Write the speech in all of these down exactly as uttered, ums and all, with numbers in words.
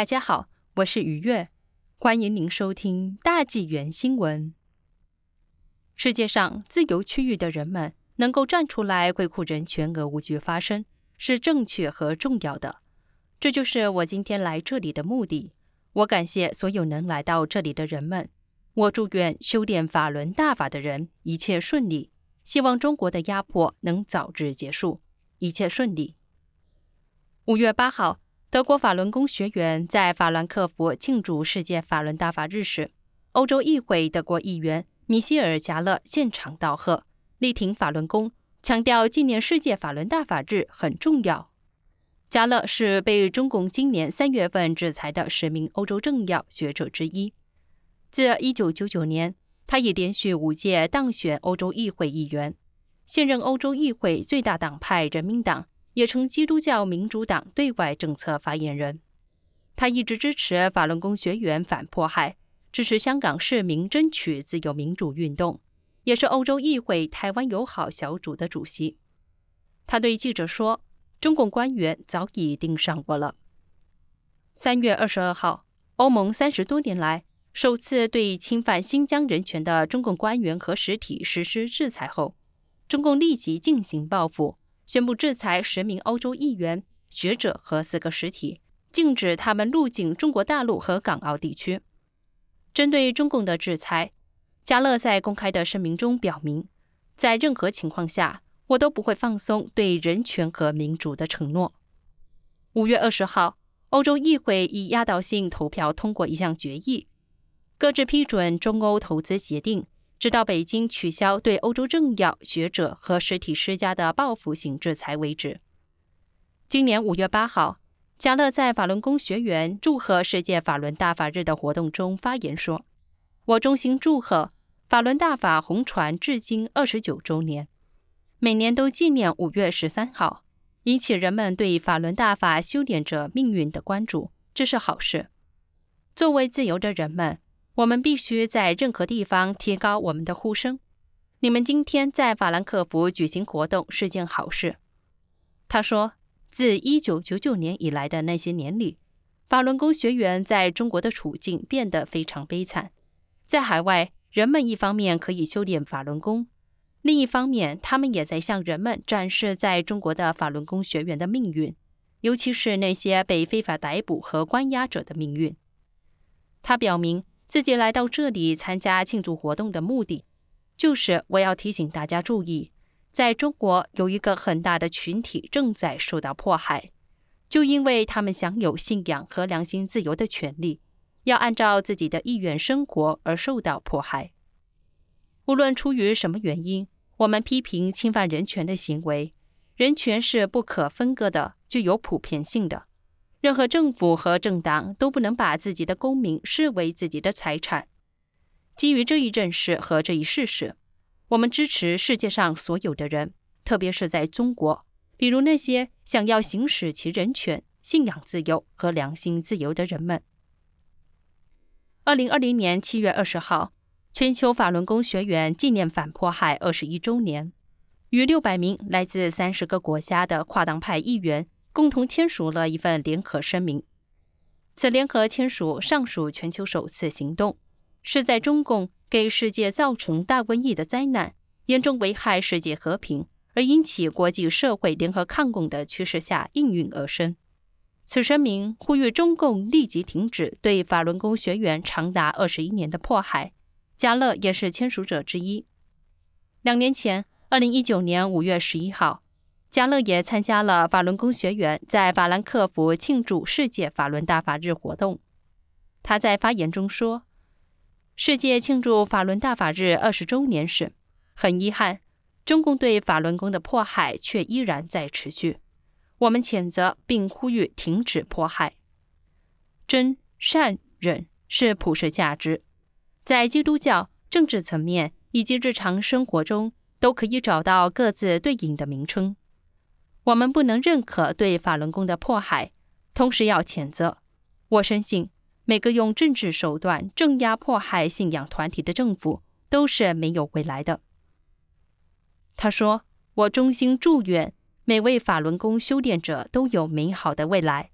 大家好，我是于月，欢迎您收听大纪元新闻。世界上自由区域的人们能够站出来维护人权而无惧发声，是正确和重要的。这就是我今天来这里的目的。我感谢所有能来到这里的人们。我祝愿修炼法轮大法的人一切顺利，希望中国的压迫能早日结束，一切顺利。五月八号，德国法轮功学员在法兰克福庆祝世界法轮大法日时，欧洲议会德国议员米歇尔·加勒现场道贺，力挺法轮功，强调纪念世界法轮大法日很重要。加勒是被中共今年三月份制裁的十名欧洲政要学者之一。自一九九九年，他已连续五届当选欧洲议会议员，现任欧洲议会最大党派人民党也称基督教民主党对外政策发言人。他一直支持法轮功学员反迫害，支持香港市民争取自由民主运动，也是欧洲议会台湾友好小组的主席。他对记者说，中共官员早已盯上我了。三月二十二号，欧盟三十多年来首次对侵犯新疆人权的中共官员和实体实施制裁后，中共立即进行报复，宣布制裁十名欧洲议员、学者和四个实体，禁止他们入境中国大陆和港澳地区。针对中共的制裁，加勒在公开的声明中表明，在任何情况下，我都不会放松对人权和民主的承诺。五月二十号，欧洲议会以压倒性投票通过一项决议，各自批准中欧投资协定，直到北京取消对欧洲政要、学者和实体施加的报复性制裁为止。今年五月八号，加勒在法轮功学员祝贺世界法轮大法日的活动中发言说，我衷心祝贺法轮大法红传至今二十九周年，每年都纪念五月十三号，引起人们对法轮大法修炼者命运的关注，这是好事。作为自由的人们，我们必须在任何地方提高我们的呼声。你们今天在法兰克福举行活动是件好事。他说，自一九九九年以来的那些年里，法轮功学员在中国的处境变得非常悲惨。在海外，人们一方面可以修炼法轮功，另一方面，他们也在向人们展示在中国的法轮功学员的命运，尤其是那些被非法逮捕和关押者的命运。他表明，自己来到这里参加庆祝活动的目的，就是我要提醒大家注意，在中国有一个很大的群体正在受到迫害，就因为他们享有信仰和良心自由的权利，要按照自己的意愿生活而受到迫害。无论出于什么原因，我们批评侵犯人权的行为。人权是不可分割的，具有普遍性的。任何政府和政党都不能把自己的公民视为自己的财产。基于这一认识和这一事实，我们支持世界上所有的人，特别是在中国，比如那些想要行使其人权、信仰自由和良心自由的人们。二零二零年七月二十号，全球法轮功学员纪念反迫害二十一周年，逾六百名来自三十个国家的跨党派议员共同签署了一份联合声明。此联合签署尚属全球首次行动，是在中共给世界造成大瘟疫的灾难，严重危害世界和平，而引起国际社会联合抗共的趋势下应运而生。此声明呼吁中共立即停止对法轮功学员长达二十一年的迫害，加勒也是签署者之一。两年前，二零一九年五月十一号，加勒也参加了法轮功学员在法兰克福庆祝世界法轮大法日活动。他在发言中说，世界庆祝法轮大法日二十周年时，很遗憾，中共对法轮功的迫害却依然在持续。我们谴责并呼吁停止迫害。真、善、忍是普世价值，在基督教、政治层面以及日常生活中都可以找到各自对应的名称。我们不能认可对法轮功的迫害，同时要谴责。我深信，每个用政治手段镇压迫害信仰团体的政府都是没有未来的。他说，我衷心祝愿每位法轮功修炼者都有美好的未来，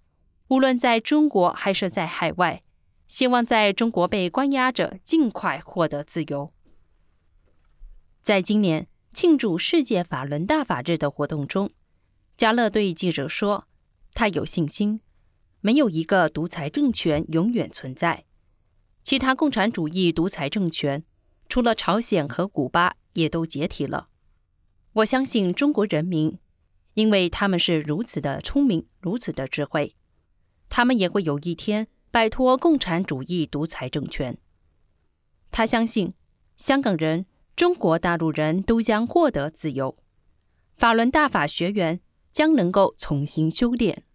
无论在中国还是在海外，希望在中国被关押者尽快获得自由。在今年庆祝世界法轮大法日的活动中，加勒对记者说，他有信心，没有一个独裁政权永远存在，其他共产主义独裁政权，除了朝鲜和古巴，也都解体了。我相信中国人民，因为他们是如此的聪明，如此的智慧，他们也会有一天摆脱共产主义独裁政权。他相信香港人、中国大陆人都将获得自由，法轮大法学员将能够重新修炼。